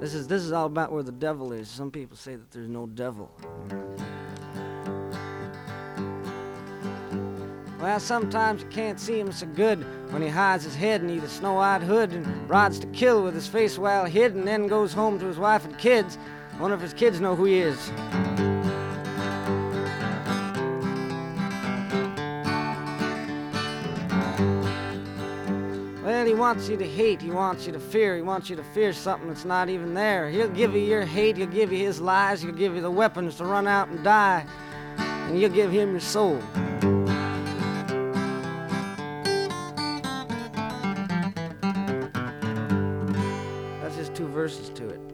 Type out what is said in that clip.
This is all about where the devil is. Some people say that there's no devil. Well, sometimes you can't see him so good when he hides his head beneath a snow-white hood and rides to kill with his face well hid, and then goes home to his wife and kids. I wonder if his kids know who he is. Well, he wants you to hate, he wants you to fear, he wants you to fear something that's not even there. He'll give you your hate, he'll give you his lies, he'll give you the weapons to run out and die, and you'll give him your soul. That's just 2 verses to it.